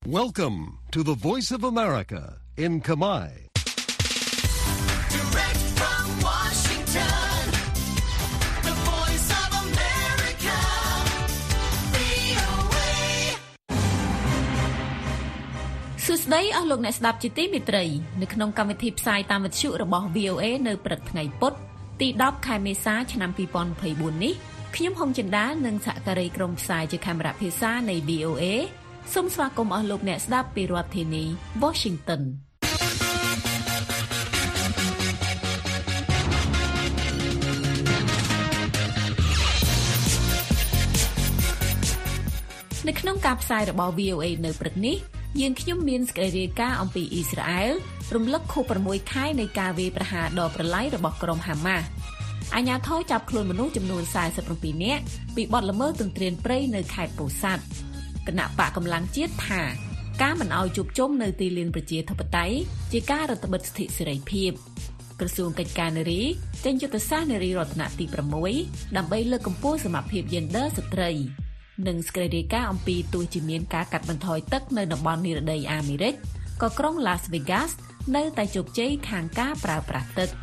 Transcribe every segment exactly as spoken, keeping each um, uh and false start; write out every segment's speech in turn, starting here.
Welcome to the Voice of America in Khmer. Direct from Washington, the Voice of America, វី អូ เอ សួស្តីអស់លោកអ្នកស្ដាប់ជាទីមេត្រីនៅក្នុងកម្មវិធីផ្សាយតាមវិទ្យុរបស់ វី អូ เอ នៅព្រឹកថ្ងៃពុធទីដប់ខែមេសាឆ្នាំពីរពាន់ยี่สิบสี่នេះខ្ញុំហុងចិន្តានិងសហការីក្រុមផ្សាយជាកាមេរ៉ាភាសានៃ វី អូ เอ សូមស្វាគមន៍អស់លោកអ្នកស្ដាប់ពីរដ្ឋធានី Washington នៅក្នុងការផ្សាយរបស់ វី អូ เอ នៅព្រឹកនេះយើងខ្ញុំមានសេចក្តីរាយការណ៍អំពីអ៊ីស្រាអែលរំលឹកខួបប្រាំខែនៃការវាយប្រហារដ៏ប្រឡាយរបស់ក្រុមហាម៉ាស់អាជ្ញាធរចាប់ខ្លួនមនុស្សចំនួនสี่สิบเจ็ดនាក់ពីបទល្មើសទន្ទ្រានព្រៃនៅខេត្តពោធិ៍សាត់គណៈបកកម្លាំងជាតិថាការមិនអោយជួបជុំនៅទីលានប្រជាធិបតេយ្យជាការរឹតបន្តឹងសិទ្ធិសេរីភាពក្រសួងកិច្ចការនារីចេញយុទ្ធសាស្ត្រនារីរតនៈទីប្រាំមួយដើម្បីលើកកម្ពស់សមភាពយេនឌ័រស្ត្រីនិងសេចក្តីរាយការណ៍អំពីទោះជាមានការកាត់បន្ថយទឹកនៅតំបន់និរដីអាមេរិកក៏ក្រុង Las Vegas នៅតែជោគជ័យខាងការប្រើប្រាស់ទឹក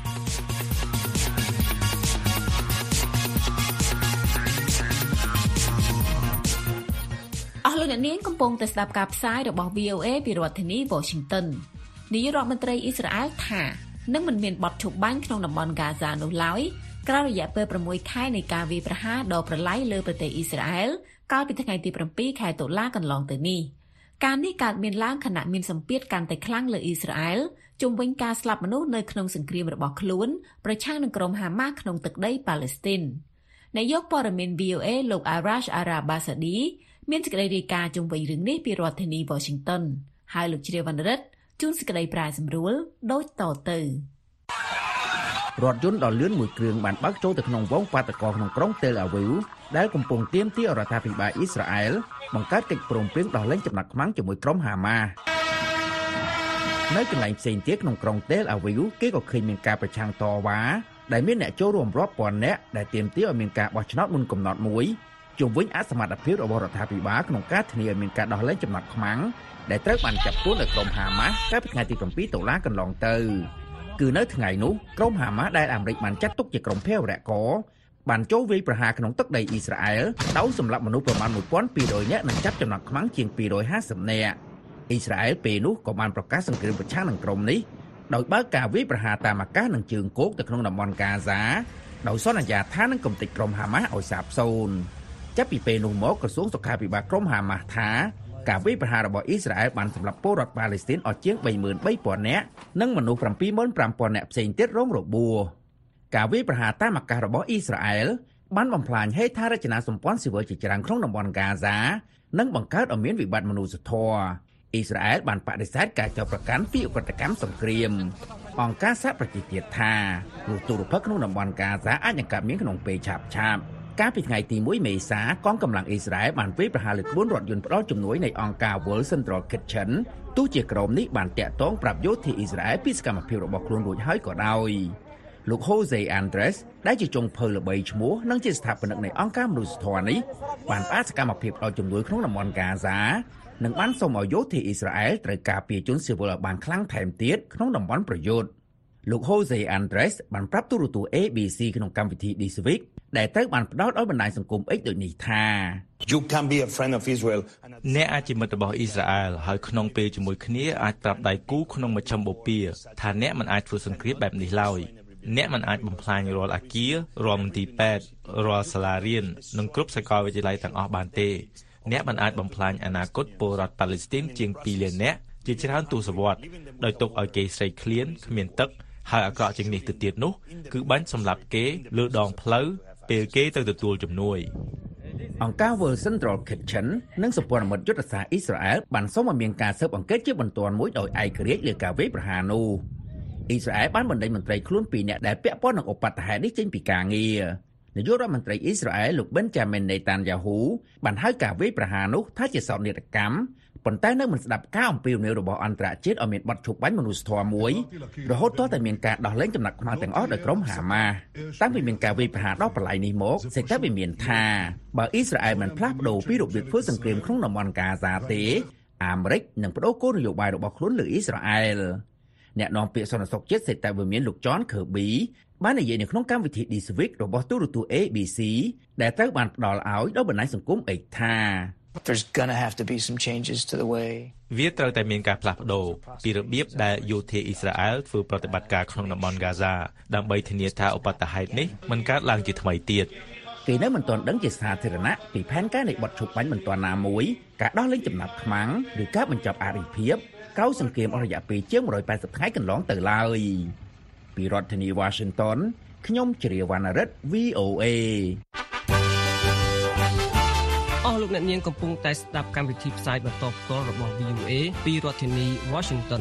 អស់លោកអ្នកនាងកំពុងតែស្ដាប់ការផ្សាយរបស់ វី អូ เอ ពីរដ្ឋធានី Washington នាយករដ្ឋមន្ត្រីអ៊ីស្រាអែលថានឹងមិនមានបទឈប់បាញ់ក្នុងតំបន់ Gaza នោះឡើយក្រោយរយៈពេលប្រាំមួយខែនៃការវាយប្រហារដ៏ប្រឡាយលើប្រទេសអ៊ីស្រាអែលកាលពីថ្ងៃទីbảyខែតុលាកន្លងទៅនេះការនេះកើតមានឡើងខណៈមានសម្ពាធកាន់តែខ្លាំងលើអ៊ីស្រាអែលជុំវិញការស្លាប់មនុស្សនៅក្នុងសង្គ្រាមរបស់ខ្លួនប្រឆាំងនឹងក្រុមហាម៉ាស់ក្នុងទឹកដីប៉ាឡេស្ទីននាយកព័ត៌មាន វី អូ เอ លោក Arash Arabasadi មានសេចក្តីរាយការណ៍ជុំវិញរឿងនេះពីរដ្ឋធានី Washington ហើយលោកជ្រាវណ្ណរិទ្ធជួនសេចក្តីប្រាយសម្រួលដូចតទៅរថយន្តដ៏លឿនមួយគ្រឿងបានបើកចូលទៅក្នុងវងបាតកោក្នុងក្រុង Tel Aviv ដែលកំពុងទាមទាររដ្ឋាភិបាលអ៊ីស្រាអែលបង្កើតកិច្ចព្រមព្រៀងដោះលែងចំណាប់ខ្មាំងជាមួយក្រុមហាម៉ាស់នៅកន្លែងផ្សេងទៀតក្នុងក្រុង Tel Aviv គេក៏ឃើញមានការប្រឆាំងតវ៉ាដែលមានអ្នកចូលរួមរាប់ពាន់នាក់ដែលទាមទារឲ្យមានការបោះឆ្នោតមុនកំណត់មួយជុំវិញអសមត្ថភាពរបស់រដ្ឋាភិបាលក្នុងការធានាឲ្យមានការដោះលែងចំណាប់ខ្មាំងដែលត្រូវបានចាប់ខ្លួនដោយក្រុមហាម៉ាស់កាលពីថ្ងៃទីbảyតុលាកន្លងទៅគឺនៅថ្ងៃនោះក្រុមហាម៉ាស់ដែលអាមេរិកបានចាត់ទុកជាក្រុមភេរវករបានចូលវាយប្រហារក្នុងទឹកដីអ៊ីស្រាអែលដោយសម្លាប់មនុស្សប្រមាណmột nghìn hai trămនាក់និងចាប់ចំណាប់ខ្មាំងជាងtwo hundred fiftyនាក់អ៊ីស្រាអែលពេលនោះក៏បានប្រកាសសង្គ្រាមប្រឆាំងនឹងក្រុមនេះដោយបើកការវាយប្រហារតាមអាកាសនិងជើងគោកទៅក្នុងតំបន់កាហ្សាដោយសន្យាថានឹងកំទេចក្រុមហាម៉ាស់ឲ្យសាបសូន្យចាប់ពីពេលនោះមកក្រសួងសុខាភិបាលក្រុមហាម៉ាស់ថាការវាយប្រហាររបស់អ៊ីស្រាអែលបានសម្លាប់ពលរដ្ឋប៉ាឡេស្ទីនអស់ជាង三mươi ba nghìnនាក់និងមនុស្សseven mươi five nghìnនាក់ផ្សេងទៀតរងរបួសការវាយប្រហារតាមអាកាសរបស់អ៊ីស្រាអែលបានបំផ្លាញហេដ្ឋារចនាសម្ព័ន្ធស៊ីវិលជាច្រើនក្នុងតំបន់កាហ្សានិងបង្កើតឲ្យមានវិបត្តិមនុស្សធម៌អ៊ីស្រាអែលបានបដិសេធការចោទប្រកាន់ពីឧក្រិដ្ឋកម្មសង្គ្រាមអង្គការសហប្រជាជាតិថាគ្រោះទុរភិក្សក្នុងតំបន់កាហ្សាអាចនឹងកើតមានក្នុងពេលឆាប់ឆាប់កាលពីថ្ងៃទីoneមេសាកងកម្លាំងអ៊ីស្រាអែលបានវាយប្រហារលើក្បួនរថយន្តផ្ដល់ជំនួយនៃអង្គការ World Central Kitchen ទោះជាក្រុមនេះបានតាក់ទងប្រាប់យោធាអ៊ីស្រាអែលពីសកម្មភាពរបស់ខ្លួនរួចហើយក៏ដោយលោក Jose Andres ដែលជាចុងភៅល្បីឈ្មោះនិងជាស្ថាបនិកនៃអង្គការមនុស្សធម៌នេះបានផ្អាកសកម្មភាពផ្ដល់ជំនួយក្នុងតំបន់កាហ្សានិងបានសូមឲ្យយោធាអ៊ីស្រាអែលត្រូវការពារជនស៊ីវិលឲ្យបានខ្លាំងថែមទៀតក្នុងតំបន់ប្រយុទ្ធលោក Jose Andres បានប្រាប់ទូរទស្សន៍ A B C ក្នុងកម្មវិធី This Week ដែលត្រូវបានផ្ដោតឲ្យបណ្ដាញសង្គម X ដូចនេះថា You can be a friend of Israel អ្នកអាចជាមិត្តរបស់អ៊ីស្រាអែលហើយក្នុងពេលជាមួយគ្នាអាចប្រាប់ដៃគូក្នុងមជ្ឈមបូព៌ាថាអ្នកមិនអាចធ្វើសង្គ្រាមបែបនេះឡើយអ្នកមិនអាចបំផ្លាញរាល់អគាររាល់មន្ទីរពេទ្យរាល់សាលារៀននិងគ្រប់សាកលវិទ្យាល័យទាំងអស់បានទេអ្នកមិនអាចបំផ្លាញអនាគតពលរដ្ឋប៉ាឡេស្ទីនជាងtwoលាននាក់ជាច្រើនទសវត្សរ៍ដោយទុកឲ្យគេស្រេកឃ្លានគ្មានទឹកហើយអាក្រក់ជាងនេះទៅទៀតនោះគឺបាញ់សម្លាប់គេលើដងផ្លូវពេលគេទៅទទួលជំនួយអង្គការ World Central Kitchen និងសម្ព័ន្ធមិត្តយុទ្ធសាស្ត្រអ៊ីស្រាអែលបានសូមឲ្យមានការស៊ើបអង្កេតជាបន្ទាន់មួយដោយឯករាជ្យលើការវាយប្រហារនោះអ៊ីស្រាអែលបានបណ្ដេញមន្ត្រីខ្លួនពីរនាក់ដែលពាក់ព័ន្ធនឹងឧបទ្ទហេតុនេះចេញពីការងារនាយករដ្ឋមន្ត្រីអ៊ីស្រាអែលលោក Benjamin Netanyahu បានហៅការវាយប្រហារនោះថាជាសោកនាដកម្មប៉ុន្តែនៅមិនស្ដាប់ការអំពាវនាវរបស់អន្តរជាតិឲ្យមានបទឈប់បាញ់មនុស្សធម៌មួយរហូតទាល់តែមានការដោះលែងចំណាប់ខ្មាំងទាំងអស់ដោយក្រុមហាម៉ាស់តាំងពីមានការវាយប្រហារដល់ប្រឡាយនេះមកសេចក្ដីវិមានថាបើអ៊ីស្រាអែលមិនផ្លាស់ប្ដូរពីរបៀបធ្វើសង្គ្រាមក្នុងតំបន់កាហ្សាទេអាមេរិកនឹងបដូរគោលនយោបាយរបស់ខ្លួនលើអ៊ីស្រាអែលអ្នកនាំពាក្យសន្តិសុខជាតិសេតវិមានលោក John Kirby បាននិយាយនៅក្នុងកម្មវិធី This Week របស់ទូរទស្សន៍ A B C ដែលត្រូវបានផ្ដល់ឲ្យដោយបណ្ដាញសង្គម X ថា There's gonna have to be some changes to the way វាត្រូវតែមានការផ្លាស់ប្ដូរពីរបៀបដែលយោធាអ៊ីស្រាអែលធ្វើប្រតិបត្តិការក្នុងតំបន់ហ្គាហ្សាដើម្បីធានាថាឧបទ្ទហេតុនេះមិនកើតឡើងជាថ្មីទៀតគេនៅមិនទាន់ដឹងជាសាធារណៈពីផែនការនៃបទឈប់បាញ់បន្ទាន់ណាមួយការដោះលែងចំណាប់ខ្មាំងឬការបញ្ចប់អរិភាពក្រោយសង្គ្រាមអស់រយៈពេលជាងone hundred eightyថ្ងៃកន្លងទៅឡើយពីរដ្ឋធានី Washington ខ្ញុំជ្រាវណ្ណរិទ្ធ V O A អស់លោកអ្នកនាងកំពុងតែស្ដាប់កម្មវិធីផ្សាយបន្តផ្ទាល់របស់ V O A ពីរដ្ឋធានី Washington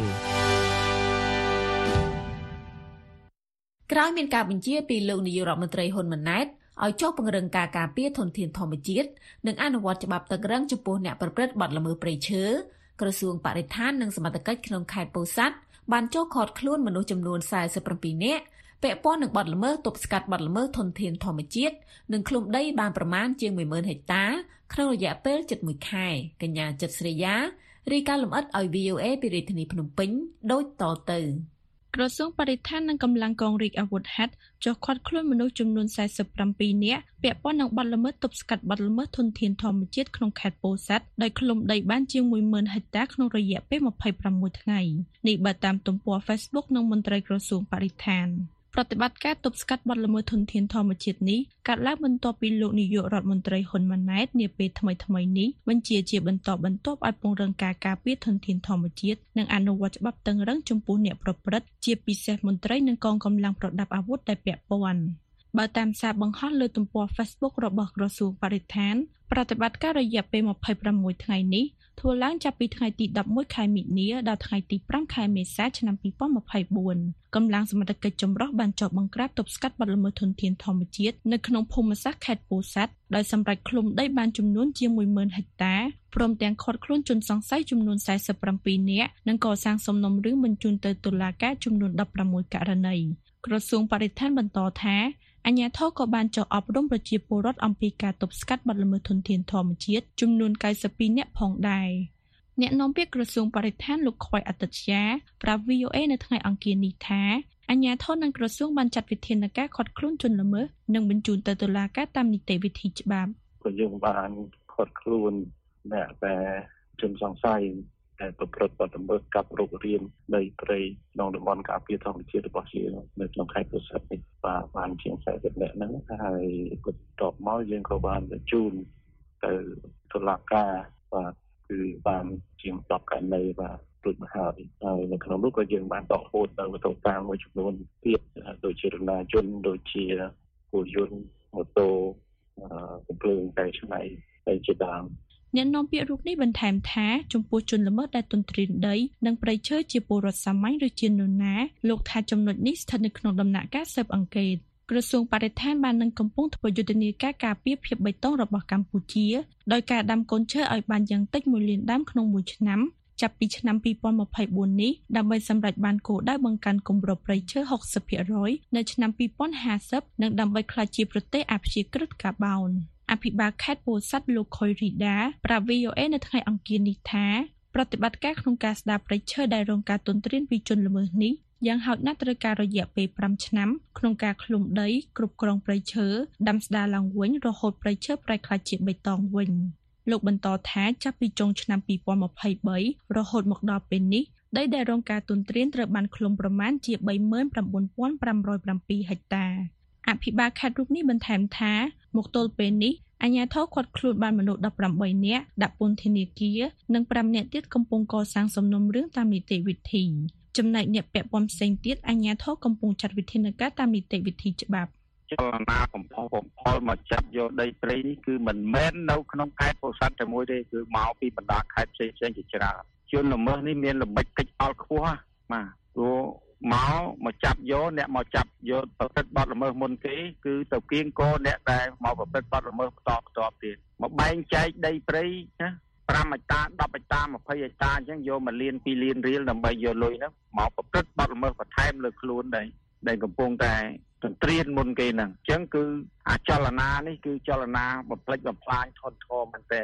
ក្រោយមានការបញ្ជាពីលោកនាយករដ្ឋមន្ត្រីហ៊ុនម៉ាណែតឲ្យចុះពង្រឹងការការពារធនធានធម្មជាតិនិងអនុវត្តច្បាប់តឹងរ៉ឹងចំពោះអ្នកប្រព្រឹត្តបទល្មើសព្រៃឈើក្រសួងបរិស្ថាននិងសមត្ថកិច្ចក្នុងខេត្តពោធិ៍សាត់បានចុះឃាត់ខ្លួនមនុស្សចំនួនforty-sevenនាក់ពាក់ព័ន្ធនឹងបទល្មើសទប់ស្កាត់បទល្មើសធនធានធម្មជាតិនិងឃ្លាំដីបានប្រមាណជាងone thousandហិកតាក្នុងរយៈពេលជិតមួយខែកញ្ញាចិត្តស្រីយ៉ារាយការណ៍លម្អិតឲ្យ V O A ពីរាជធានីភ្នំពេញដូចតទៅក្រសួងបរិស្ថាននិងកម្លាំងកងរាជអាវុធហត្ថចុះឃាត់ខ្លួនមនុស្សចំនួនforty-sevenនាក់ពាក់ព័ន្ធនឹងបទល្មើសទប់ស្កាត់បទល្មើសធនធានធម្មជាតិក្នុងខេត្តពោធិ៍សាត់ដោយឃ្លាំដីបានជាងone thousandហិកតាក្នុងរយៈពេលtwenty-sixថ្ងៃនេះបើតាមទំព័រ Facebook ngមន្ត្រីក្រសួងបរិស្ថានប្រតិបត្តិការទប់ស្កាត់បទល្មើសធនធានធម្មជាតិនេះកើតឡើងបន្ទាប់ពីលោកនាយករដ្ឋមន្ត្រីហ៊ុនម៉ាណែតនាពេលថ្មីៗនេះបញ្ជាជាបន្តបន្ទាប់ឲ្យពង្រឹងការការពារធនធានធម្មជាតិនិងអនុវត្តច្បាប់តឹងរ៉ឹងចំពោះអ្នកប្រព្រឹត្តជាពិសេសមន្ត្រីនិងកងកម្លាំងប្រដាប់អាវុធដែលពាក់ព័ន្ធបើតាមសារបង្ហោះលើទំព័រ Facebook របស់ក្រសួងបរិស្ថានប្រតិបត្តិការរយៈពេលtwenty-sixថ្ងៃនេះធ្វើឡើងចាប់ពីថ្ងៃទីelevenខែមិនិនាដល់ថ្ងៃទីfiveខែមេសាឆ្នាំtwenty twenty-fourកម្លាំងសមត្ថកិច្ចចម្រុះបានចុះបង្ក្រាបទប់ស្កាត់បទល្មើសធនធានធម្មជាតិនៅក្នុងភូមិសាស្ត្រខេត្តពោធិ៍សាត់ដោយសម្រេចឃ្លាំដីបានចំនួនជាងone thousandហិកតាព្រមទាំងឃាត់ខ្លួនជនសង្ស័យចំនួនforty-sevenនាក់និងកសាងសំណុំរឿងបញ្ជូនទៅតុលាការចំនួនsixteenករណីក្រសួងបរិស្ថានបន្តថាអាជ្ញាធរក៏បានចុះអប់រំប្រជាពលរដ្ឋអំពីការទប់ស្កាត់បទល្មើសធនធានធម្មជាតិចំនួនninety-twoនាក់ផងដែរអ្នកនាំពាក្យក្រសួងបរិស្ថានលោកខួយអតិត្យាប្រាប់ V O A នៅថ្ងៃអង្គារនេះថាអាជ្ញាធរនិងក្រសួងបានចាត់វិធានការឃាត់ខ្លួនជនល្មើសនិងបញ្ជូនទៅតុលាការតាមនីតិវិធីច្បាប់ក៏យើងបានឃាត់ខ្លួនអ្នកដែលជនសង្ស័យដែលប្រព្រឹត្តបទល្មើសកាប់រុករានដីព្រៃក្នុងតំបន់ការពារធម្មជាតិរបស់ជានៅក្នុងខេត្តពោធិ៍សាត់នេះបាទបានជាងfortyនាក់ហ្នឹងហើយបន្ទាប់មកយើងក៏បានបញ្ជូនទៅតុលាការបាទគឺបានជាងtenករណីបាទរួចមកហើយហើយនៅក្នុងនោះក៏យើងបានដកហូតទៅវត្ថុតាងមួយចំនួនទៀតដូចជារណាយន្តដូចជាគោយន្តម៉ូតូកំភ្លើងតែឆ្នៃតែជាដើមអ្នកនាំពាក្យរូបនេះបន្ថែមថាចំពោះជនល្មើសដែលទន្ទ្រានដីនិងព្រៃឈើជាពលរដ្ឋសាមញ្ញឬជានរណាលោកថាចំណុចនេះស្ថិតនៅក្នុងដំណាក់កាលស៊ើបអង្កេតក្រសួងបរិស្ថានបាននឹងកំពុងធ្វើយុទ្ធនាការការពារភាពបៃតងរបស់កម្ពុជាដោយការដាំកូនឈើឲ្យបានយ៉ាងតិចoneលានដើមក្នុងមួយឆ្នាំចាប់ពីឆ្នាំtwenty twenty-fourនេះដើម្បីសម្រេចបានគោលដៅបង្កើនគម្របព្រៃឈើsixty percentនៅឆ្នាំtwenty fiftyនិងដើម្បីក្លាយជាប្រទេសអព្យាក្រឹតកាបូនអភិបាលខេត្តពោធិ៍សាត់លោកខុយរីដាប្រាប់ V O A នៅថ្ងៃអង្គារនេះថាប្រតិបត្តិការក្នុងការស្ដារព្រៃឈើដែលរងការទន្ទ្រានពីជនល្មើសនេះយ៉ាងហោចណាស់ត្រូវការរយៈពេលfiveឆ្នាំក្នុងការឃ្លាំដីគ្រប់គ្រងព្រៃឈើដាំស្ដារឡើងវិញរហូតព្រៃឈើប្រែក្លាយជាបៃតងវិញលោកបន្តថាចាប់ពីចុងឆ្នាំtwenty twenty-threeរហូតមកដល់ពេលនេះដីដែលរងការទន្ទ្រានត្រូវបានឃ្លាំប្រមាណជាthirty-nine thousand five hundred sevenហិកតាអភិបាលខេត្តរូបនេះបន្ថែមថាមកទល់ពេលនេះអាជ្ញាធរឃាត់ខ្លួនបានមនុស្សeighteenនាក់ដាក់ពន្ធនាគារនិងfiveនាក់ទៀតកំពុងកសាងសំណុំរឿងតាមនីតិវិធីចំណែកអ្នកពាក់ព័ន្ធផ្សេងទៀតអាជ្ញាធរកំពុងចាត់វិធានការតាមនីតិវិធីច្បាប់ចលនាកំផុសកំផលមកចាប់យកដីព្រៃនេះគឺមិនមែននៅក្នុងខេត្តពោធិ៍សាត់តែមួយទេគឺមកពីបណ្ដាខេត្តផ្សេងផ្សេងជាច្រើនជនល្មើសនេះមានល្បិចតិចអល់ខ្ពស់បាទព្រោះមកមកចាប់យកអ្នកមកចាប់យកប្រព្រឹត្តបទល្មើសមុនគេគឺទៅគៀងកអ្នកដែលមកប្រព្រឹត្តបទល្មើសបន្តបន្តទៀតមកបែងចែកដីព្រៃណាfiveហិកតាtenហិកតាtwentyហិកតាអញ្ចឹងយកមួយលានtwoលានរៀលដើម្បីយកលុយហ្នឹងមកប្រព្រឹត្តបទល្មើសបន្ថែមលើខ្លួនដែរដែលកំពុងតែទន្ទ្រានមុនគេហ្នឹងអញ្ចឹងគឺអាចលនានេះគឺចលនាបំផ្លិចបំផ្លាញធនធានមែនទែន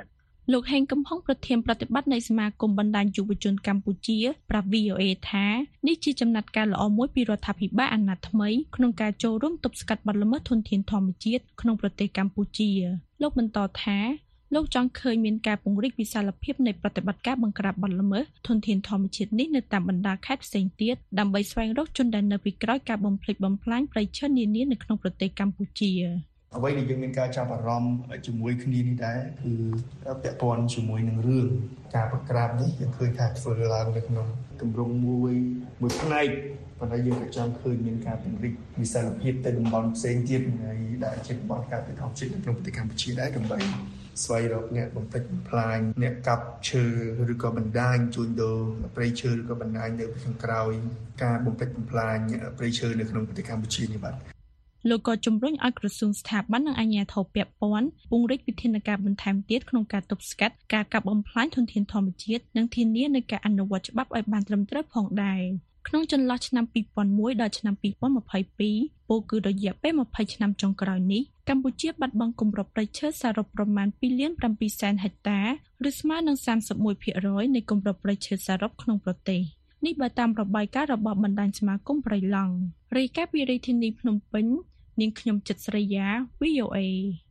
លោកហេងកំហុងប្រធានប្រតិបត្តិនៃសមាគមបណ្ដាញយុវជនកម្ពុជាប្រាប់ វី អូ เอ ថានេះជាចំណាត់ការល្អមួយពីរដ្ឋាភិបាលអាណត្តិថ្មីក្នុងការចូលរួមទប់ស្កាត់បទល្មើសធនធានធម្មជាតិក្នុងប្រទេសកម្ពុជាលោកបន្តថាលោកចង់ឃើញមានការពង្រីកវិសាលភាពនៃប្រតិបត្តិការបង្ក្រាបបទល្មើសធនធានធម្មជាតិនេះនៅតាមបណ្ដាខេត្តផ្សេងទៀតដើម្បីស្វែងរកជនដែលនៅពីក្រោយការបំផ្លិចបំផ្លាញព្រៃឈើនានានៅក្នុងប្រទេសកម្ពុជាអ្វីដែលយើងមានការចាប់អារម្មណ៍ជាមួយគ្នានេះដែរគឺពាក់ព័ន្ធជាមួយនឹងរឿងការបង្ក្រាបនេះយើងឃើញថាធ្វើឡើងនៅក្នុងទម្រង់មួយមួយផ្នែកប៉ុន្តែយើងក៏ចង់ឃើញមានការពង្រីកវិសាលភាពទៅតំបន់ផ្សេងទៀតហើយដែលជាតំបន់ការពិតធម្មជាតិនៅក្នុងប្រទេសកម្ពុជាដែរដើម្បីស្វែងរកអ្នកបំផ្លិចបំផ្លាញអ្នកកាប់ឈើឬក៏បណ្ដាញជួញដូរព្រៃឈើឬក៏បណ្ដាញនៅខាងក្រោយការបំផ្លិចបំផ្លាញព្រៃឈើនៅក្នុងប្រទេសកម្ពុជានេះបាទលោកក៏ជំរុញឲ្យក្រសួងស្ថាប័ននិងអាជ្ញាធរពាក់ព័ន្ធពង្រីកវិធានការបន្ថែមទៀតក្នុងការទប់ស្កាត់ការកាប់បំផ្លាញធនធានធម្មជាតិនិងធានានូវការអនុវត្តច្បាប់ឲ្យបានត្រឹមត្រូវផងដែរក្នុងចន្លោះឆ្នាំពីរពាន់មួយដល់ឆ្នាំពីរពាន់ម្ភៃពីរពោលគឺរយៈពេលម្ភៃឆ្នាំចុងក្រោយនេះកម្ពុជាបាត់បង់គម្របព្រៃឈើសរុបប្រមាណពីរលានប្រាំពីរសែនហិកតាឬស្មើនឹងសាមសិបមួយភាគរយនៃគម្របព្រៃឈើសរុបក្នុងប្រទេសនេះបើតាមរបាយការណ៍របស់បណ្ដាញសមាគមព្រៃឡង់រាយការណ៍ពីរាជធានីភ្នំពេញនាងខ្ញុំចិត្តស្រីយ៉ា វី អូ เอ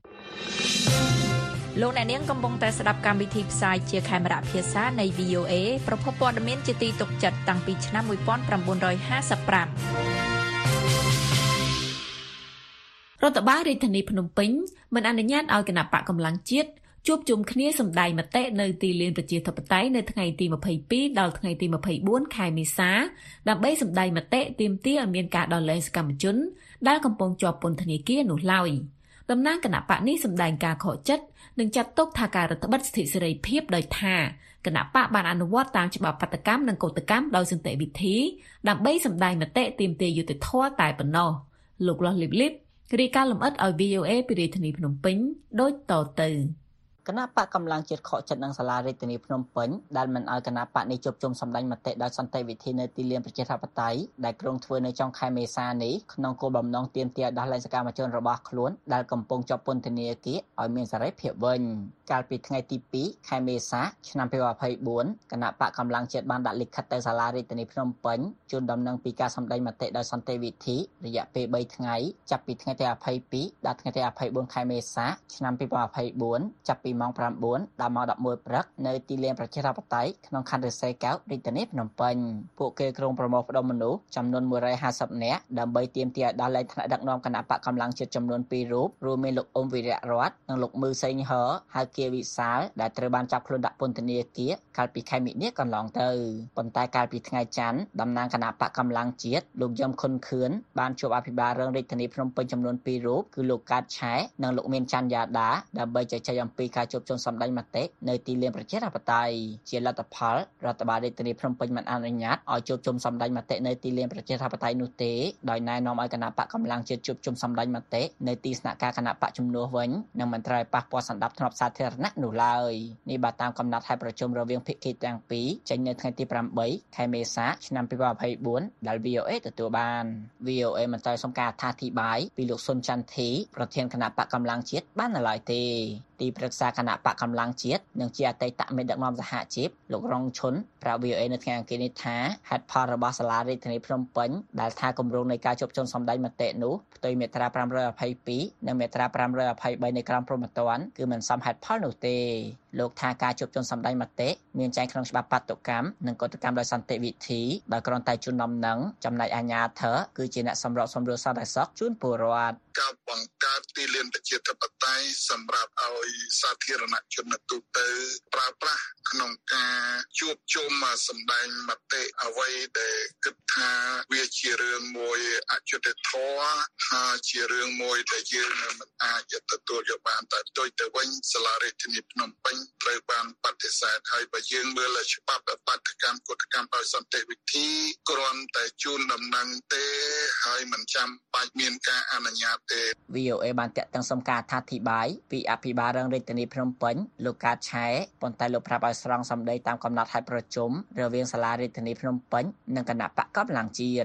លោកអ្នកនាងកំពុងតែស្ដាប់កម្មវិធីផ្សាយជាខេមរៈភាសានៃ វី អូ เอ ប្រភពព័ត៌មានជាទីទុកចិត្តតាំងពីឆ្នាំmột nghìn chín trămห้าสิบห้าរដ្ឋបាលរាជធានីភ្នំពេញមិនអនុញ្ញាតឲ្យគណៈបកកម្លាំងជាតិជួបជុំគ្នាសម្ដែងមតិនៅទីលានប្រជាធិបតេយ្យនៅថ្ងៃទីម្ភៃពីរដល់ថ្ងៃទីម្ភៃបួនខែមេសាដើម្បីសម្ដែងមតិទាមទារឲ្យមានការដោះលែងសកម្មជនដែលកំពុងជាប់ពន្ធនាគារនោះឡើយតំណាងគណៈបកនេះសម្ដែងការខកចិត្តនិងចាត់ទុកថាការរដ្ឋបិទសិទ្ធិសេរីភាពដោយថាគណៈបកបានអនុវត្តតាមច្បាប់បាតកម្មនិងកោតកម្មដោយសន្តិវិធីដើម្បីសម្ដែងមតិទាមទារយុត្តិធម៌តែប៉ុណ្ណោះលោកលាស់លីបលីបរាយការណ៍លម្អិតឲ្យ វី អូ เอ ពីរាជធានីភ្នំពេញដូចតទៅគណៈបកកម្លាំងជាតិខកចិត្តនឹងសាលារាជធានីភ្នំពេញដែលមិនឲ្យគណៈបកនេះជួបជុំសម្ដែងមតិដោយសន្តិវិធីនៅទីលានប្រជាធិបតេយ្យដែលក្រុងធ្វើនៅចុងខែមេសានេះក្នុងគោលបំណងទាមទារដោះលែងសកម្មជនរបស់ខ្លួនដែលកំពុងជាប់ពន្ធនាគារឲ្យមានសេរីភាពវិញកាលពីថ្ងៃទីពីរខែមេសាឆ្នាំពីរពាន់ยี่สิบสี่គណៈបកកម្លាំងជាតិបានដាក់លិខិតទៅសាលារាជធានីភ្នំពេញជូនដំណឹងពីការសម្ដែងមតិដោយសន្តិវិធីរយៈពេលបីថ្ងៃចាប់ពីថ្ងៃទីยี่สิบสองដល់ថ្ងៃទីยี่สิบสี่ខែមេសាឆ្នាំពីរពាន់ยี่สิบสี่ចាប់ពីម៉ោងnineដល់ម៉ោងelevenព្រឹកនៅទីលានប្រជាធិបតេយ្យក្នុងខណ្ឌរិស័យកែវរាជធានីភ្នំពេញពួកគេក្រុងប្រមូលផ្ដុំមនុស្សចំនួនone hundred fiftyនាក់ដើម្បីទាមទារដល់លែងថ្នាក់ដឹកនាំគណៈបកកម្លាំងជាតិចំនួនtwoរូបរួមមានលោកអ៊ុំវីរៈរតន៍និងលោកមឺសេងហឺហៅគាវិសាលដែលត្រូវបានចាប់ខ្លួនដាក់ពន្ធនាគារកាលពីខែមិនិនាកន្លងទៅប៉ុន្តែកាលពីថ្ងៃច័ន្ទតំណាងគណៈបកកម្លាំងជាតិលោកយឹមខុនខឿនបានជួបអភិបាលរងរាជធានីភ្នំពេញចំនួនtwoរូបគឺលោកកាតឆែនិងលោកមានច័ន្ទយ៉ាដាដើម្បីជជែកអំពីការជួបជុំសម្ដែងមតិនៅទីលានប្រជាធិបតេយ្យជាលទ្ធផលរដ្ឋបាលរាជធានីភ្នំពេញមិនអនុញ្ញាតឲ្យជួបជុំសម្ដែងមតិនៅទីលានប្រជាធិបតេយ្យនោះទេដោយណែនាំឲ្យគណៈបកកម្លាំងជាតិជួបជុំសម្ដែងមតិនៅទីស្នាក់ការគណៈបកជំនួសវិញនិងមិនត្រូវឲ្យប៉ះពាល់សណ្ដាប់ធ្នាប់សាធារណៈនោះឡើយនេះបាទតាមកំណត់ហេតុប្រជុំរវាងភាគីទាំងពីរចេញនៅថ្ងៃទីeightខែមេសាឆ្នាំtwo thousand twenty-fourដែល វី អូ เอ ទទួលបាន វី អូ เอ មិនត្រូវសុំការអត្ថាធិប្បាយពីលោកសុនចន្ទធីប្រធានគណៈបកកម្លាំងជាតិបាននៅឡើយទេទីប្រឹក្សាគណៈបកកម្លាំងជាតិនិងជាអតីតមេដឹកនាំសហជីពលោករងឈុនប្រាប់ វី អូ เอ នៅថ្ងៃអង្គារនេះថាហេតុផលរបស់សាលារាជធានីភ្នំពេញដែលថាគម្រោងនៃការជួបជុំសម្ដែងមតិនោះផ្ទុយមាត្រាfive twenty-twoនិងមាត្រាfive twenty-threeនៃក្រមព្រហ្មទណ្ឌគឺមិនសមហេតុផលនោះទេលោកថាការជួបជុំសម្ដែងមតិមានចែងក្នុងច្បាប់បាតុកម្មនិងកតកម្មដោយសន្តិវិធីដោយគ្រាន់តែជូនដំណឹងចំណែកអាជ្ញាធរគឺជាអ្នកសម្របសម្រួលសន្តិសុខជូនពលរដ្ឋការបង្កើតទីលានប្រជាធិបតេយ្យសម្រាប់ឲ្យសាធារណជនទូទៅប្រើប្រាស់ក្នុងការជួបជុំសម្ដែងមតិអ្វីដែលគិតថាវាជារឿងមួយអយុត្តិធម៌ហើយជារឿងមួយដែលយើងមិនអាចទទួលយកបានតែផ្ទុយទៅវិញសាលារាជធានីភ្នំពេញត្រូវបានបដិសេធហើយបើយើងមើលច្បាប់បាតុកម្មកុតកម្មដោយសន្តិវិធីគ្រាន់តែជូនដំណឹងទេហើយមិនចាំបាច់មានការអនុញ្ញាតទេវី អូ เอ បានតាក់ទងសុំការអត្ថាធិប្បាយពីអភិបាលរងរាជធានីភ្នំពេញលោកកាតឆែប៉ុន្តែលោកប្រាប់ឲ្យស្រង់សម្ដីតាមកំណត់ហេតុប្រជុំរវាងសាលារាជធានីភ្នំពេញនិងគណៈបកកម្លាំងជាតិសូម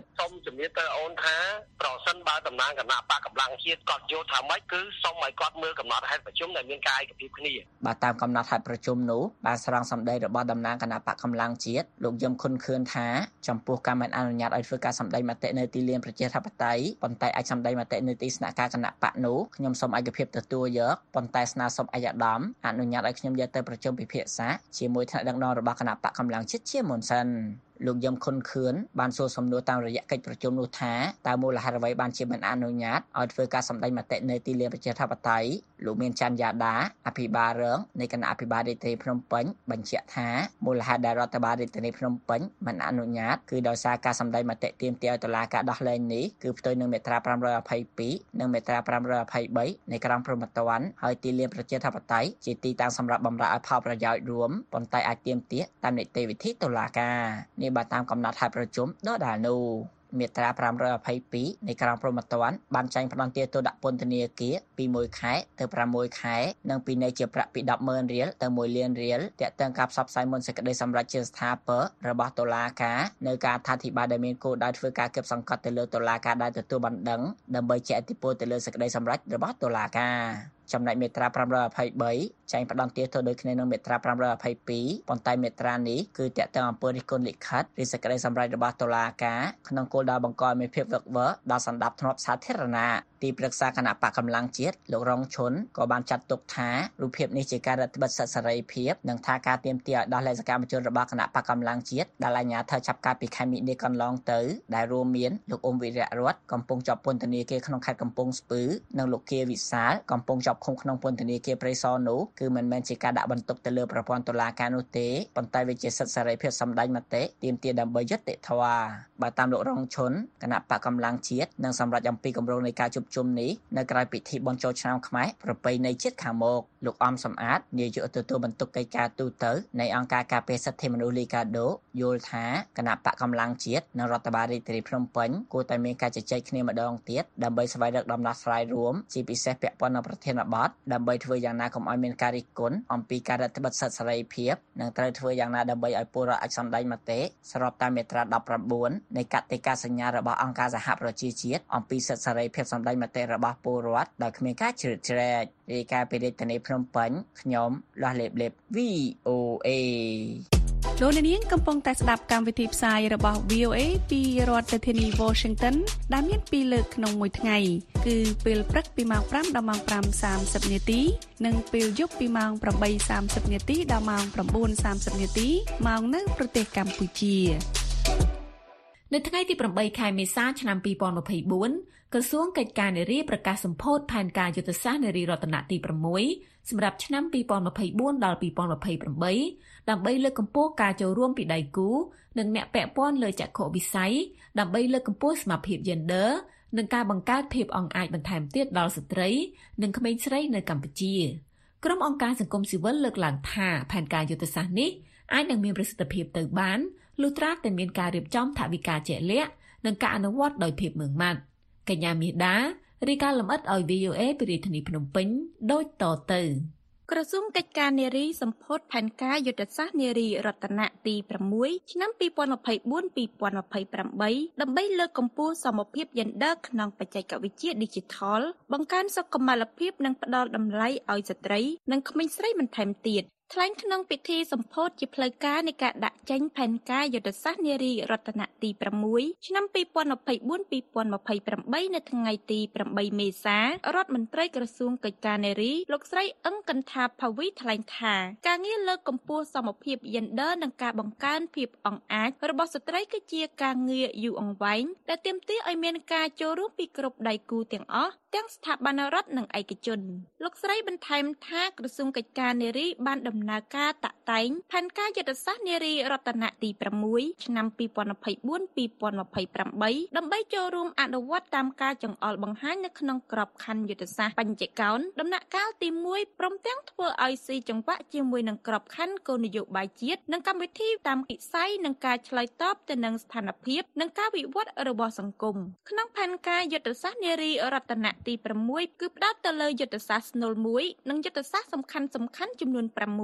ជំរាបទៅអូនថាប្រសិនបើតំណាងគណៈបកកម្លាំងជាតិគាត់យល់ថាម៉េចគឺសូមឲ្យគាត់មើលកំណត់ហេតុប្រជុំដែលមានការឯកភាពគ្នាបាទតាមកំណត់ហេតុប្រជុំនោះបានស្រង់សម្ដីរបស់តំណាងគណៈបកកម្លាំងជាតិលោកយឹមខុនខឿនថាចំពោះការមិនអនុញ្ញាតឲ្យធ្វើការសម្ដែងមតិនៅទីលានប្រជាធិបតេយ្យប៉ុន្តែអាចសម្ដែងមតិនៅទីស្នាក់ការគណៈបកនោះខ្ញុំសូមឯកភាពទទួលយកប៉ុន្តែស្នើសុំឯកឧត្តមអនុញ្ញាតឲ្យខ្ញុំយកទៅប្រជុំពិភាក្សាជាមួយថ្នាក់ដឹកនាំរបស់គណៈបកកម្លាំងជាតិជាមុនសិនលោកយឹមខុនខឿនបានសួរសំណួរតាមរយៈកិច្ចប្រជុំនោះថាតើមូលហេតុអ្វីបានជាមិនអនុញ្ញាតឲ្យធ្វើការសម្ដែងមតិនៅទីលានប្រជាធិបតេយ្យលោកមានច័ន្ទយ៉ាដាអភិបាលរងនៃគណៈអភិបាលរាជធានីភ្នំពេញបញ្ជាក់ថាមូលហេតុដែលរដ្ឋបាលរាជធានីភ្នំពេញមិនអនុញ្ញាតគឺដោយសារការសម្ដែងមតិទាមទារឲ្យតុលាការដោះលែងនេះគឺផ្ទុយនឹងមាត្រាfive twenty-twoនិងមាត្រាfive twenty-threeនៃក្រមព្រហ្មទណ្ឌហើយទីលានប្រជាធិបតេយ្យជាទីតាំងសម្រាប់បម្រើឲ្យផលប្រយោជន៍រួមប៉ុន្តែអាចទាមទារតាមនីតិវិធីតុលាការនេះបើតាមកំណត់ហេតុប្រជុំដដែលនោះមាត្រាfive twenty-twoនៃក្រមព្រហ្មទណ្ឌបានចែងផ្តន្ទាទោសដាក់ពន្ធនាគារពីoneខែទៅsixខែនិងពិន័យជាប្រាក់ពីtenម៉ឺនរៀលទៅoneលានរៀលទាក់ទងការផ្សព្វផ្សាយមុនសេចក្តីសម្រេចជាស្ថាពររបស់តុលាការនៅការអត្ថាធិប្បាយដែលមានគោលដៅធ្វើការគៀបសង្កត់ទៅលើតុលាការដែលទទួលបណ្ដឹងដើម្បីជះឥទ្ធិពលទៅលើសេចក្តីសម្រេចរបស់តុលាការចំណែកមាត្រាfive twenty-threeចែងផ្តន្ទាទោសដូចគ្នានឹងមាត្រាfive twenty-twoប៉ុន្តែមាត្រានេះគឺទាក់ទងអំពើរិះគន់លិខិតឬសេចក្តីសម្រេចរបស់តុលាការក្នុងគោលដៅបង្កឲ្យមានភាពវឹកវរដល់សន្តិភាពធ្នាប់សាធារណៈទីប្រឹក្សាគណៈបកកម្លាំងជាតិលោករងឈុនក៏បានចាត់ទុកថារូបភាពនេះជាការរឹតបន្តឹងសិទ្ធិសេរីភាពនិងថាការទាមទារឲ្យដោះលែងសកម្មជនរបស់គណៈបកកម្លាំងជាតិដែលអាជ្ញាធរចាប់ការពីខែមិនិនាកន្លងទៅដែលរួមមានលោកអ៊ុំវិរៈរតកំពុងជាប់ពន្ធនាគារក្នុងខេត្តកំពង់ស្ពឺនិងលោកគៀវិសាលកំពុងជាប់ឃុំក្នុងពន្ធនាគារព្រៃសរនោះគឺមិនមែនជាការដាក់បន្ទុកទៅលើប្រព័ន្ធតុលាការនោះទេប៉ុន្តែវាជាសិទ្ធិសេរីភាពសម្ដែងមតិទាមទារដើម្បីយុត្តិធម៌បើតាមលោករងឈុនគណៈបកកម្លាំងជាតិនឹងសម្រេចអំពីគម្រោងនៃការជួបជុំនេះនៅក្រៅពិធីបុណ្យចូលឆ្នាំខ្មែរប្រពៃណីជាតិខាងមុខលោកអំសំអាតនាយកទទួលបន្ទុកកិច្ចការទូតនៃអង្គការការពារសិទ្ធិមនុស្សលីកាដូយល់ថាគណៈបកកម្លាំងជាតិនិងរដ្ឋបាលរាជធានីភ្នំពេញគួរតែមានការជជែកគ្នាម្ដងទៀតដើម្បីស្វែងរកដំណោះស្រាយរួមជាពិសេសពាក់ព័ន្ធនឹងប្រធានបទដើម្បីធ្វើយ៉ាងណាកុំឲ្យមានការរិះគន់អំពីការរឹតបន្តឹងសិទ្ធិសេរីភាពនិងត្រូវធ្វើយ៉ាងណាដើម្បីឲ្យពលរដ្ឋអាចសម្ដែងមតិស្របតាមមាត្រាnineteenនៃកតិកាសញ្ញារបស់អង្គការសហប្រជាជាតិអំពីសិទ្ធិសេរីភាពសម្ដែងមតិរបស់ពលរដ្ឋដោយគ្មានការជ្រៀតជ្រែករាយការណ៍ពីរាជធានីភ្នំពេញខ្ញុំលាស់លេបលេប V O A លោកអ្នកនាងកំពុងតែស្ដាប់កម្មវិធីផ្សាយរបស់ V O A ពីរដ្ឋធានី Washington ដែលមានពីរលើកក្នុងមួយថ្ងៃគឺពេលព្រឹកពីម៉ោងfiveដល់ម៉ោងfive thirtyនាទីនិងពេលយប់ពីម៉ោងeight thirtyនាទីដល់ម៉ោងnine thirtyនាទីម៉ោងនៅប្រទេសកម្ពុជានៅថ្ងៃទីeightខែមេសាឆ្នាំtwenty twenty-fourក្រសួងកិច្ចការនារីប្រកាសសម្ពោធផែនការយុទ្ធសាស្ត្រនារីរតនៈទីsixសម្រាប់ឆ្នាំtwenty twenty-fourដល់twenty twenty-eightដើម្បីលើកកម្ពស់ការចូលរួមពីដៃគូនិងអ្នកពាក់ព័ន្ធលើចក្ខុវិស័យដើម្បីលើកកម្ពស់សមភាព Gender និងការបង្កើតភាពអង្អាចបន្ថែមទៀតដល់ស្ត្រីនិងក្មេងស្រីនៅកម្ពុជាក្រុមអង្គការសង្គមស៊ីវិលលើកឡើងថាផែនការយុទ្ធសាស្ត្រនេះអាចនឹងមានប្រសិទ្ធភាពទៅបានលុះត្រាតែមានការរៀបចំថវិកាជាក់លាក់និងការអនុវត្តដោយភាពម៉ឺងម៉ាត់កញ្ញាមាសដារាយការណ៍លម្អិតឲ្យ V O A ពីរាជធានីភ្នំពេញដូចតទៅក្រសួងកិច្ចការនារីសម្ពោធផែនការយុទ្ធសាស្ត្រនារីរតនៈទីsixឆ្នាំtwenty twenty-four to twenty twenty-eightដើម្បីលើកកម្ពស់សមភាព Gender ក្នុងបច្ចេកវិទ្យា Digital បង្កើនសុខុមាលភាពនិងផ្ដល់តម្លៃឲ្យស្ត្រីនិងក្មេងស្រីបន្ថែមទៀតថ្លែងក្នុងពិធីសម្ពោធជាផ្លូវការនៃការដាក់ចេញផែនការយុទ្ធសាស្ត្រនារីរតនៈទីsixឆ្នាំtwenty twenty-four to twenty twenty-eightនៅថ្ងៃទីeightមេសារដ្ឋមន្ត្រីក្រសួងកិច្ចការនារីលោកស្រីអឹងកន្ថាភាវីថ្លែងថាការងារលើកកម្ពស់សមភាព Gender និងការបង្កើនភាពអង្អាចរបស់ស្ត្រីគឺជាការងារយូរអង្វែងដែលទាមទារឲ្យមានការចូលរួមពីគ្រប់ដៃគូទាំងអស់ទាំងស្ថាប័នរដ្ឋនិងឯកជនលោកស្រីបន្ថែមថាក្រសួងកិច្ចការនារីបានដំណើរការតាក់តែងផែនការយុទ្ធសាស្ត្រនារីរតនៈទីsixឆ្នាំtwenty twenty-four to twenty twenty-eightដើម្បីចូលរួមអនុវត្តតាមការចង្អុលបង្ហាញនៅក្នុងក្របខ័ណ្ឌយុទ្ធសាស្ត្របញ្ចកោណដំណាក់កាលទីoneព្រមទាំងធ្វើឲ្យស៊ីចង្វាក់ជាមួយនឹងក្របខ័ណ្ឌគោលនយោបាយជាតិនិងកម្មវិធីតាមវិស័យនិងការឆ្លើយតបទៅនឹងស្ថានភាពនិងការវិវត្តរបស់សង្គមក្នុងផែនការយុទ្ធសាស្ត្រនារីរតនៈទីsixគឺផ្ដោតទៅលើយុទ្ធសាស្ត្រស្នូលមួយនិងយុទ្ធសាស្ត្រសំខាន់ៗចំនួនsix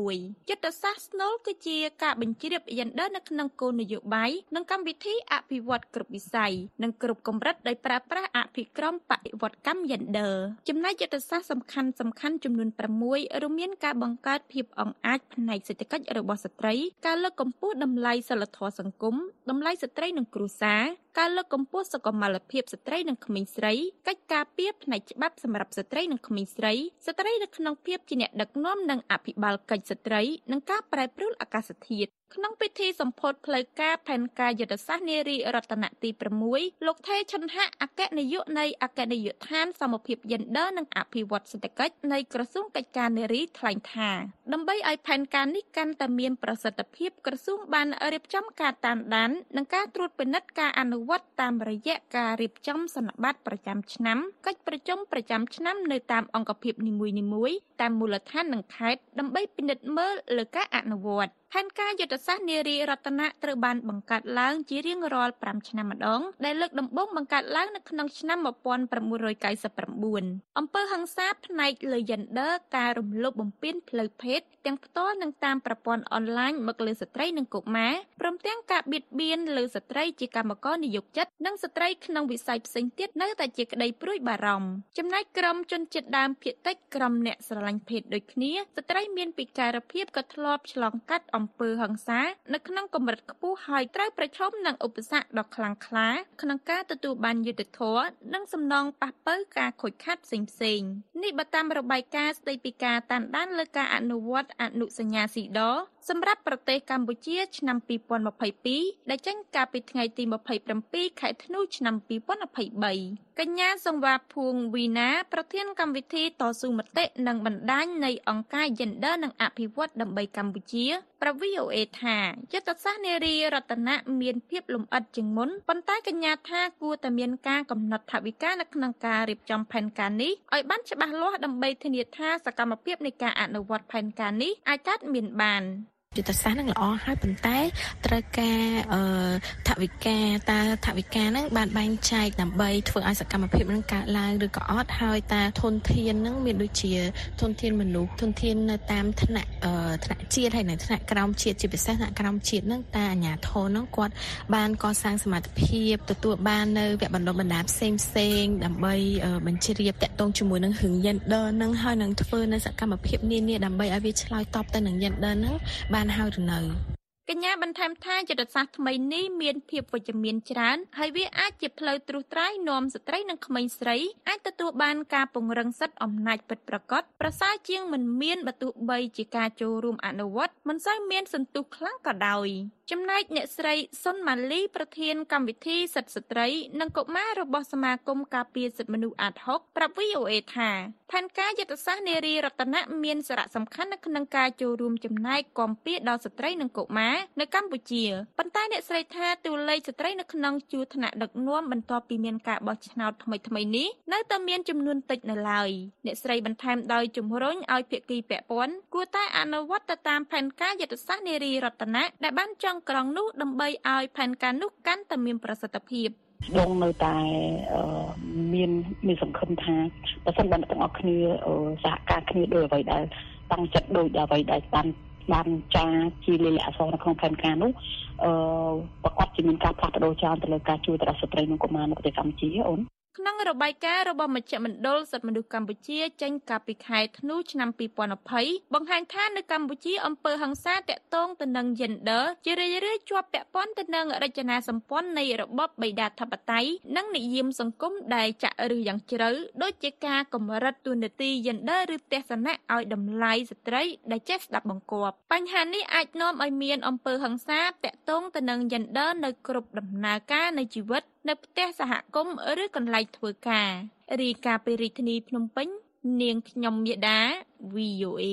មួយយុទ្ធសាស្ត្រស្នូលគឺជាការបញ្ជ្រាប Gender នៅក្នុងគោលនយោបាយនិងកម្មវិធីអភិវឌ្ឍគ្រប់វិស័យនិងគ្រប់កម្រិតដោយប្រើប្រាស់អភិក្រមបដិវត្តកម្ម Gender ចំណែកយុទ្ធសាស្ត្រសំខាន់សំខាន់ចំនួនប្រាំមួយរួមមានការបង្កើតភាពអង្អាចផ្នែកសេដ្ឋកិច្ចរបស់ស្ត្រីការលើកកម្ពស់តម្លៃសីលធម៌សង្គមតម្លៃស្ត្រីនិងគ្រួសារការលើកកម្ពស់សុខុមាលភាពស្ត្រីនិងក្មេងស្រីកិច្ចការពារផ្នែកច្បាប់សម្រាប់ស្ត្រីនិងក្មេងស្រីស្ត្រីនៅក្នុងភាពជាអ្នកដឹកនាំនិងអភិបាលកិច្ចស្ត្រីនិងការប្រែប្រួលអាកាសធាតុក្នុងពិធីសម្ពោធផ្លូវការផែនការយុទ្ធសាស្ត្រនារីរតនៈទីប្រាំមួយលោកថេឈិនហៈអគ្គនាយកនៃអគ្គនាយកដ្ឋានសមភាព Gender និងអភិវឌ្ឍសេដ្ឋកិច្ចនៃក្រសួងកិច្ចការនារីថ្លែងថាដើម្បីឲ្យផែនការនេះកាន់តែមានប្រសិទ្ធភាពក្រសួងបានរៀបចំការតាមដាននិងការត្រួតពិនិត្យការអនុវត្តតាមរយៈការរៀបចំសន្និបាតប្រចាំឆ្នាំកិច្ចប្រជុំប្រចាំឆ្នាំនៅតាមអង្គភាពនីមួយៗតាមមូលដ្ឋាននិងខេត្តដើម្បីពិនិត្យមើលលើការអនុវត្តផែនការយុទ្ធសាស្ត្រនារីរតនៈត្រូវបានបង្កើតឡើងជារៀងរាល់ប្រាំឆ្នាំម្ដងដែលលើកដំបូងបង្កើតឡើងនៅក្នុងឆ្នាំmột nghìn chín trăm chín mươi chínអំពើហិង្សាផ្នែកលើ Gender ការរំលោភបំពានផ្លូវភេទទាំងផ្ទាល់និងតាមប្រព័ន្ធអនឡាញមកលើស្ត្រីនិងកុមារព្រមទាំងការបៀតបៀនលើស្ត្រីជាកម្មករនិយោជិតនិងស្ត្រីក្នុងវិស័យផ្សេងទៀតនៅតែជាក្តីព្រួយបារម្ភចំណែកក្រុមជនជាតិដើមភាគតិចក្រុមអ្នកស្រឡាញ់ភេទដូចគ្នាស្ត្រីមានពិការភាពក៏ធ្លាប់ឆ្លងកាត់អំពើហិង្សានៅក្នុងកម្រិតខ្ពស់ហើយត្រូវប្រឈមនឹងឧបសគ្គដ៏ខ្លាំងក្លាក្នុងការទទួលបានយុត្តិធម៌និងសំណងប៉ះប៉ូវការខូចខាតផ្សេងៗនេះបើតាមរបាយការណ៍ស្តីពីការតាមដានលើការអនុវត្តអនុសញ្ញាស៊ីដសម្រាប់ប្រទេសកម្ពុជាឆ្នាំពីរពាន់ម្ភៃពីរដែលចេញកាលពីថ្ងៃទីម្ភៃប្រាំពីរខែធ្នូឆ្នាំពីរពាន់ម្ភៃបីកញ្ញាសង្វាភួងវីណាប្រធានកម្មវិធីតស៊ូមតិនិងបណ្ដាញនៃអង្គការ Gender និងអភិវឌ្ឍដើម្បីកម្ពុជាប្រាប់ វី អូ អេ ថាយុទ្ធសាស្ត្រនារីរតនៈមានភាពលម្អិតជាងមុនប៉ុន្តែកញ្ញាថាគួរតែមានការកំណត់ថវិកានៅក្នុងការរៀបចំផែនការនេះឲ្យបានច្បាស់លាស់ដើម្បីធានាថាសកម្មភាពនៃការអនុវត្តផែនការនេះអាចកើតមានបានយុទ្ធសាស្ត្រនឹងល្អហើយប៉ុន្តែត្រូវការអឺថវិកាតើថវិកាហ្នឹងបានបែងចែកដើម្បីធ្វើឲ្យសកម្មភាពនឹងកើតឡើងឬក៏អត់ហើយតើធនធានហ្នឹងមានដូចជាធនធានមនុស្សធនធាននៅតាមថ្នាក់អឺថ្នាក់ជាតិហើយនៅថ្នាក់ក្រោមជាតិជាពិសេសថ្នាក់ក្រោមជាតិហ្នឹងតើអាជ្ញាធរហ្នឹងគាត់បានកសាងសមត្ថភាពទទួលបាននៅវគ្គបណ្ដុះបណ្ដាលផ្សេងផ្សេងដើម្បីបញ្ជ្រាបតាក់ទងជាមួយនឹងរឿង Gender ហ្នឹងហើយនឹងធ្វើនៅសកម្មភាពនានាដើម្បីឲ្យវាឆ្លើយតបទៅនឹង Gender ហ្នឹងបានហើយឬនៅកញ្ញាបន្ថែមថាយុទ្ធសាស្ត្រថ្មីនេះមានភាពវិជ្ជមានច្រើនហើយវាអាចជាផ្លូវត្រួសត្រាយនាំស្ត្រីនិងក្មេងស្រីអាចទទួលបានការពង្រឹងសិទ្ធិអំណាចពិតប្រាកដប្រសើរជាងមិនមានបើទោះបីជាការចូលរួមអនុវត្តមិនសូវមានសន្ទុះខ្លាំងក៏ដោយចំណែកអ្នកស្រីសុនម៉ាលីប្រធានកម្មវិធីសិទ្ធិស្ត្រីនិងកុមាររបស់សមាគមការពារសិទ្ធិមនុស្សអាតហុកប្រាប់ វី អូ អេ ថាផែនការយុទ្ធសាស្ត្រនារីរតនៈមានសារៈសំខាន់នៅក្នុងការចូលរួមចំណែកគាំពារដល់ស្ត្រីនិងកុមារនៅកម្ពុជាប៉ុន្តែអ្នកស្រីថាតួលេខស្ត្រីនៅក្នុងជួរថ្នាក់ដឹកនាំបន្ទាប់ពីមានការបោះឆ្នោតថ្មីៗនេះនៅតែមានចំនួនតិចនៅឡើយអ្នកស្រីបន្ថែមដោយជំរុញឲ្យភាគីពាក់ព័ន្ធគួរតែអនុវត្តទៅតាមផែនការយុទ្ធសាស្ត្រនារីរតនៈដែលបានចងក្រងនោះដើម្បីឲ្យផែនការនោះកាន់តែមានប្រសិទ្ធភាពដងនៅតែមានមានសង្ឃឹមថាបើសិនបើអ្នកទាំងអស់គ្នាសហការគ្នាដោយអ្វីដែលតាំងចិត្តដោយអ្វីដែលបានបានចាជាលិលាអសរនៅក្នុងផែនការនោះអឺប្រកបជាមានការផ្លាស់ប្ដូរច្រើនទៅលើការជួយដល់ស្ត្រីនិងកុមារនៅប្រទេសកម្ពុជាអូនក្នុងរបាយការណ៍របស់មជ្ឈមណ្ឌលសិទ្ធិមនុស្សកម្ពុជាចេញកាលពីខែធ្នូឆ្នាំពីរពាន់ម្ភៃបង្ហាញថានៅកម្ពុជាអំពើហិង្សាតាក់ទងទៅនឹង Gender ជារឿយៗជាប់ពាក់ព័ន្ធទៅនឹងរចនាសម្ព័ន្ធនៃរបបបិតាធិបតេយ្យនិងនិយមសង្គមដែលចាក់ឫសយ៉ាងជ្រៅដូចជាការកម្រិតតួនាទី Gender ឬទស្សនៈឲ្យតម្លៃស្ត្រីដែលចេះស្ដាប់បង្គាប់បញ្ហានេះអាចនាំឲ្យមានអំពើហិង្សាតាក់ទងទៅនឹង Gender នៅគ្រប់ដំណើរការនៃជីវិតនៅផ្ទះសហគមន៍ឬកន្លែងធ្វើការរាយការណ៍ពីរាជធានីភ្នំពេញនាងខ្ញុំមេដា វី អូ អេ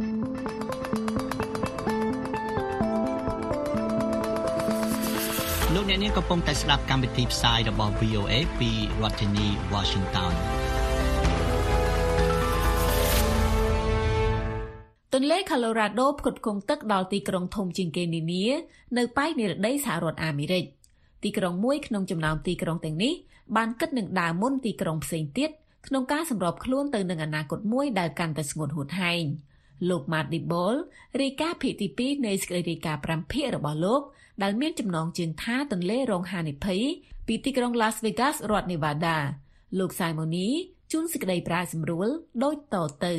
លោកអ្នកនាងកំពុងតែស្ដាប់កម្មវិធីផ្សាយរបស់ វី អូ អេ ពីរដ្ឋធានី Washington ទន្លេ Colorado ផ្គត់ផ្គង់ទឹកដល់ទីក្រុងធំជាងគេនានានៅប៉ែកនិរដីសហរដ្ឋអាមេរិកទីក្រុងមួយក្នុងចំណោមទីក្រុងទាំងនេះបានគិតនឹងដើរមុនទីក្រុងផ្សេងទៀតក្នុងការសម្របខ្លួនទៅនឹងអនាគតមួយដែលកាន់តែស្ងួនហួតហែងលោក Matt Dibble រាយការណ៍ភាគទីពីរនៃសេចក្តីរាយការណ៍ប្រាំភាគរបស់លោកដែលមានចំណងជើងថាទន្លេរងហានិភ័យពីទីក្រុង Las Vegas រដ្ឋ Nevada លោក Simoni ជួនសេចក្តីប្រាយសម្រួលដូចតទៅ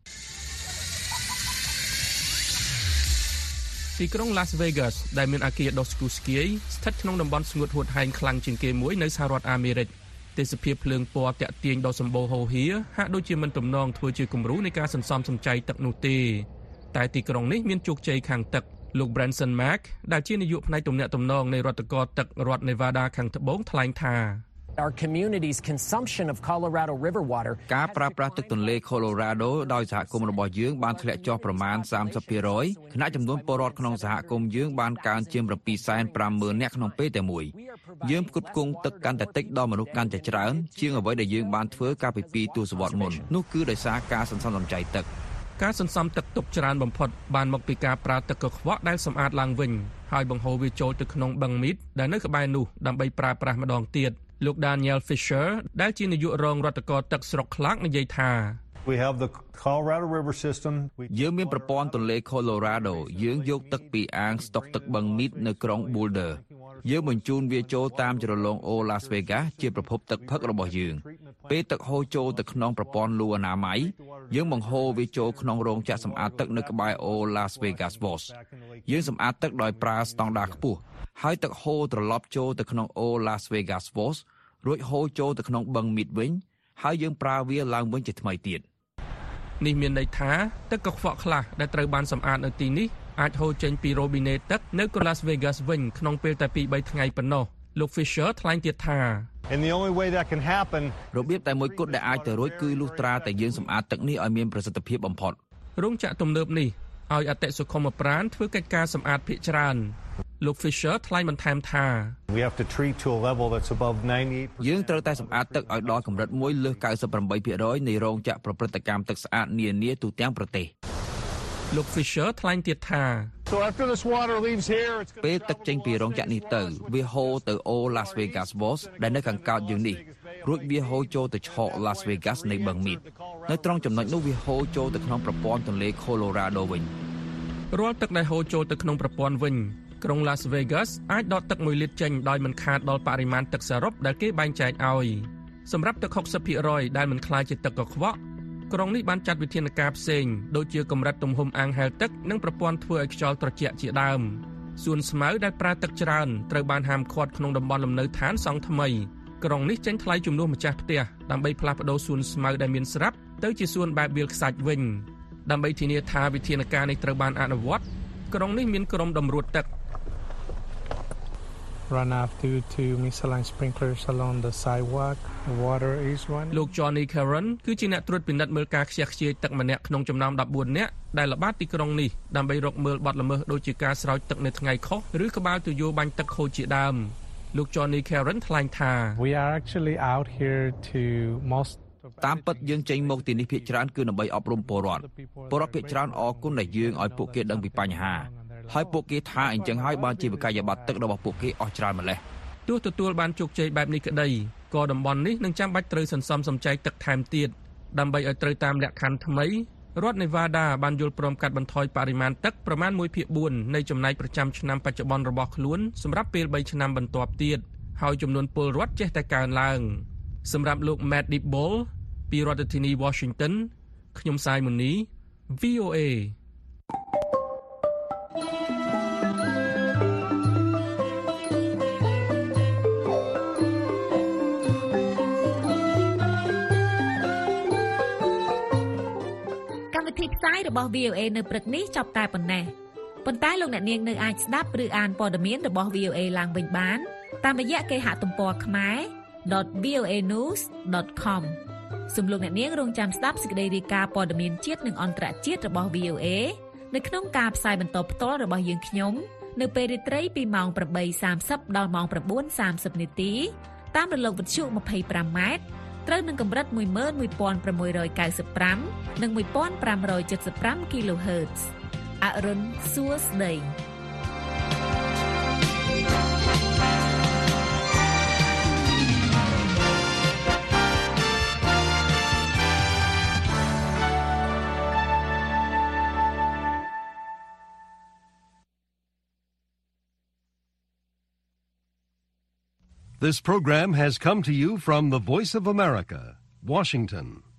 ទីក្រុង Las Vegas ដែលមានអគារដុសស្គូស្គីស្ថិតក្នុងតំបន់ស្ងួតហួតហែងខ្លាំងជាងគេមួយនៅសហរដ្ឋអាមេរិកទេសភាពភ្លើងពណ៌តាក់ទាញដ៏សម្បូរហូរហៀហាក់ដូចជាមិនទំនងធ្វើជាគំរូនៃការសន្សំសំចៃទឹកនោះទេតែទីក្រុងនេះមានជោគជ័យខាងទឹកលោក Branson Mack ដែលជានាយកផ្នែកទំនាក់ទំនងនៃរដ្ឋាភិបាលទឹករដ្ឋ Nevada ខាងត្បូងថ្លែងថា Our community's consumption of Colorado River water ការប្រើប្រាស់ទឹកទន្លេ Colorado ដោយសហគមន៍របស់យើងបានធ្លាក់ចុះប្រមាណ សាមសិបភាគរយ ខណៈចំនួនពលរដ្ឋក្នុងសហគមន៍យើងបានកើនជាង bảy mươi lăm nghìn នាក់ក្នុងពេលតែមួយយើងផ្គត់ផ្គង់ទឹកកាន់តែតិចដល់មនុស្សកាន់តែច្រើនជាងអ្វីដែលយើងបានធ្វើកាលពីពីរទសវត្សរ៍មុននោះគឺដោយសារការសន្សំសំចៃទឹកការសន្សំទឹកទុកច្រើនបំផុតបានមកពីការប្រើទឹកកខ្វក់ដែលសម្អាតឡើងវិញហើយបង្ហូរវាចូលទៅក្នុងបឹងមីតដែលនៅក្បែរនោះដើម្បីប្រើប្រាស់ម្ដងទៀតលោក Daniel Fisher ដែលជានាយករងរដ្ឋបាលទឹកស្រុក Clark និយាយថា We have the Colorado River system យើងមានប្រព័ន្ធទន្លេ Colorado យើងយកទឹកពីអាងស្តុកទឹកបឹងមីតនៅក្រុង Boulder យើងបញ្ជូនវាចូលតាមជ្រលងអូ Las Vegas ជាប្រភពទឹកផឹករបស់យើងពេលទឹកហូរចូលទៅក្នុងប្រព័ន្ធលូអនាម័យយើងបង្ហូរវាចូលក្នុងរោងចក្រសម្អាតទឹកនៅក្បែរអូ Las Vegas Falls យើងសម្អាតទឹកដោយប្រើស្តង់ដារខ្ពស់ហើយទឹកហូរត្រឡប់ចូលទៅក្នុងអូ Las Vegas Falls រួចហូរចូលទៅក្នុងបឹងមីតវិញហើយយើងប្រើវាឡើងវិញជាថ្មីទៀតនេះមានន័យថាទឹកកខ្វក់ខ្លះដែលត្រូវបានសម្អាតនៅទីនេះអាចហូរចេញពីរ៉ូប៊ីណេទឹកនៅ Las Vegas វិញក្នុងពេលតែពីរបីថ្ងៃប៉ុណ្ណោះលោក Fisher ថ្លែងទៀតថា And the only way that can happen របៀបតែមួយគត់ដែលអាចទៅរួចគឺលុះត្រាតែយើងសម្អាតទឹកនេះឲ្យមានប្រសិទ្ធភាពបំផុតរោងចក្រទំនើបនេះឲ្យអតិសុខុមប្រាណធ្វើកិច្ចការសម្អាតភាគច្រើនលោក Fisher ថ្លែងបន្ថែមថា We have to treat to a level that's above ninety-eight percent យើងត្រូវតែសម្អាតទឹកឲ្យដល់កម្រិតមួយលើស 九十八ភាគរយ នៃរោងចក្រប្រព្រឹត្តកម្មទឹកស្អាតនានាទូទាំងប្រទេសលោក Fisher ថ្លែងទៀតថា So after this water leaves here it's ពេលទឹកចេញពីរោងចក្រនេះទៅវាហូរទៅអូ Las Vegas Falls ដែលនៅខាងកើតយើងនេះរួចវាហូរចូលទៅឆក Las Vegas នៃបឹងមីតនៅត្រង់ចំណុចនោះវាហូរចូលទៅក្នុងប្រព័ន្ធទន្លេ Colorado វិញរាល់ទឹកដែលហូរចូលទៅក្នុងប្រព័ន្ធវិញក្រុង Las Vegas អាចដកទឹកមួយលីត្រចេញដោយមិនខាតដល់បរិមាណទឹកសរុបដែលគេបែងចែកឲ្យសម្រាប់ទឹក หกสิบភាគរយ ដែលមិនคล้ายជាទឹកកខ្វក់ក្រុងនេះបានចាត់វិធានការផ្សេងដូចជាកម្រិតទំហំអាងហែលទឹកនិងប្រព័ន្ធធ្វើឲ្យខ្យល់ត្រជាក់ជាដើមសួនស្មៅដែលប្រើទឹកច្រើនត្រូវបានហាមឃាត់ក្នុងតំបន់លំនៅឋានសង់ថ្មីក្រុងនេះចេញថ្លៃជំនួសម្ចាស់ផ្ទះដើម្បីផ្លាស់ប្តូរសួនស្មៅដែលមានស្រាប់ទៅជាសួនបែបវាលខ្សាច់វិញដើម្បីធានាថាវិធានការនេះត្រូវបានអនុវត្តក្រុងនេះមានក្រុមតម្រួតទឹក runoff due to misaligned sprinklers along the sidewalk. Water is running. លោក Johnny Caron គឺជាអ្នកត្រួតពិនិត្យមើលការខ្ជះខ្ជាយទឹកម្នាក់ក្នុងចំណោមដប់បួននាក់ដែលល្បាតទីក្រុងនេះដើម្បីរកមើលបទល្មើសដូចជាការស្រោចទឹកនៅថ្ងៃខុសឬក្បាលទុយោបាញ់ទឹកខូចជាដើមលោក Johnny Caron ថ្លែងថា We are actually out here to most តាមពិតយើងចេញមកទីនេះភាគច្រើនគឺដើម្បីអប់រំពលរដ្ឋពលរដ្ឋភាគច្រើនអរគុណដែលយើងឲ្យពួកគេដឹងពីបញ្ហាហើយពួកគេថាអញ្ចឹងហើយបានជាវិក័យប័ត្រទឹករបស់ពួកគេអស់ច្រើនម្ល៉េះទោះទទួលបានជោគជ័យបែបនេះក្តីក៏តំបន់នេះនឹងចាំបាច់ត្រូវសន្សំសំចៃទឹកថែមទៀតដើម្បីឲ្យត្រូវតាមលក្ខខណ្ឌថ្មីរដ្ឋ Nevada បានយល់ព្រមកាត់បន្ថយបរិមាណទឹកប្រមាណមួយភាគបួននៃចំណែកប្រចាំឆ្នាំបច្ចុប្បន្នរបស់ខ្លួនសម្រាប់ពេលបីឆ្នាំបន្ទាប់ទៀតហើយចំនួនពលរដ្ឋចេះតែកើនឡើងសម្រាប់លោក Matt Dibble ពីរដ្ឋធានី Washington ខ្ញុំសាយមុនី វី អូ អេផ្សាយរបស់ វី អូ អេ នៅព្រឹកនេះចប់តែប៉ុណ្ណេះប៉ុន្តែលោកអ្នកនាងនៅអាចស្ដាប់ឬអានព័ត៌មានរបស់ វី អូ អេ ឡើងវិញបានតាមរយៈគេហទំព័រ ខ្មែរ ដុត វី អូ អេ news ដុត com សូមលោកអ្នកនាងរងចាំស្ដាប់សេចក្តីរាយការណ៍ព័ត៌មានជាតិនិងអន្តរជាតិរបស់ វី អូ អេ នៅក្នុងការផ្សាយបន្តផ្ទាល់របស់យើងខ្ញុំនៅពេលរាត្រីពីម៉ោង ប្រាំបីសាមសិប ដល់ម៉ោង ប្រាំបួនសាមសិប នាទីតាមរលកវិទ្យុ ម្ភៃប្រាំម៉ែត្រត្រូវនឹងកម្រិត មួយម៉ឺនមួយពាន់ប្រាំមួយរយកៅសិបប្រាំ និង មួយពាន់ប្រាំរយចិតសិបប្រាំ kHz អរុនសួស្តី This program has come to you from the Voice of America, Washington.